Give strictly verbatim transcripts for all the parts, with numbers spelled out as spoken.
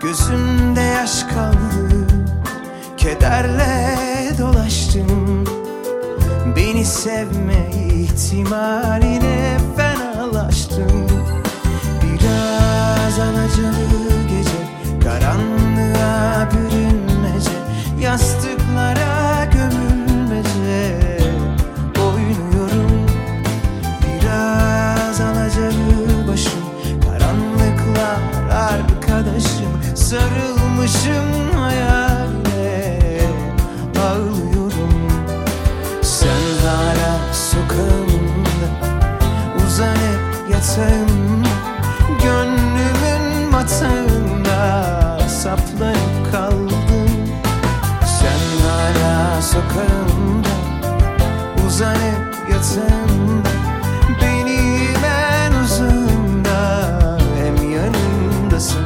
Gözümde yaş kaldı, kederle dolaştım. Beni sevme ihtimaline fenalaştım. Biraz alacalı gece, karanlığa bürünmece, yastıklara gömülmece oynuyorum. Biraz alacalı başım, karanlıklar arkadaşım, sarılmışım hayaline ağlıyorum. Sen hala sokağımda, uzanıp yatağımda, gönlümün batağında saplanıp kaldım. Sen hala sokağımda, uzanıp yatağımda, benim en uzağımda, hem yanımdasın.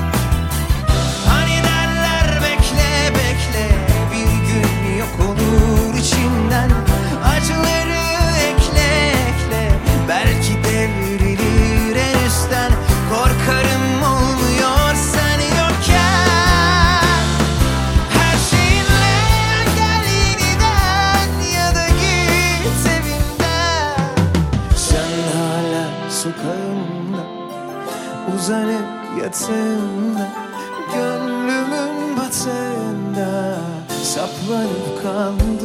Hani derler bekle bekle, bir gün yok olur içinden. Acıları ekle ekle, belki devrilir en üstten. Korkarım olmuyor sen yokken. Her şeyinle gel yeniden, ya da git evimden. Sen hala sokağımda, uzanıp yatağımda, gönlümün batağında saplanıp kaldım.